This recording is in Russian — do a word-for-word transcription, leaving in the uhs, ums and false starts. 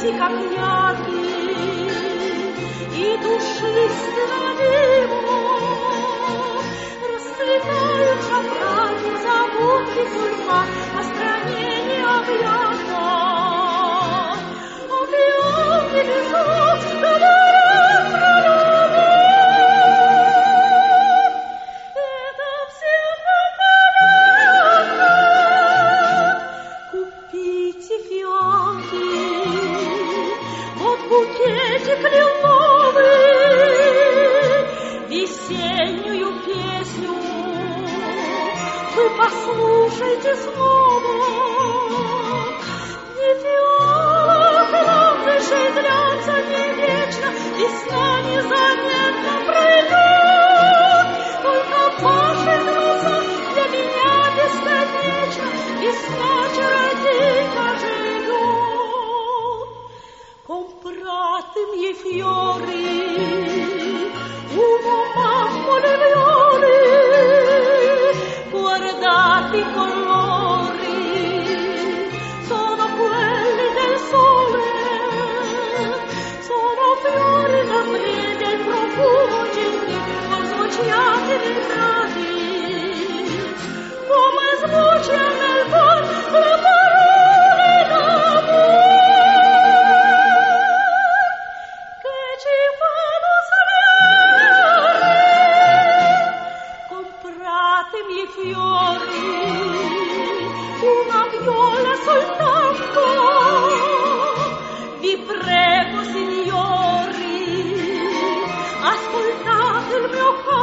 цветы, как ягоды, и душистого диво расцветают шафраны, зовут тюльпан, по стране необъятно. Объемы везут, говорят про любовь. Это всем нам понятно. Купите фиалки, вот букетик лиловый, весеннюю песню вы послушайте снова. Не фиалок нам дыши длятся не вечно, весна незаметно пройдет. Только в ваших глазах для меня бесконечно весна чародейка живет. Comprate miei fiori, uno mammo le viole, guardate i colori, sono quelli del sole, sono fiori d'aprile, il profumo gentile, con sbocciati nei prati, come sboccia nel cuore la parola d'amore. Fiori, una viola soltanto, vi prego signori, ascoltate il mio cuore.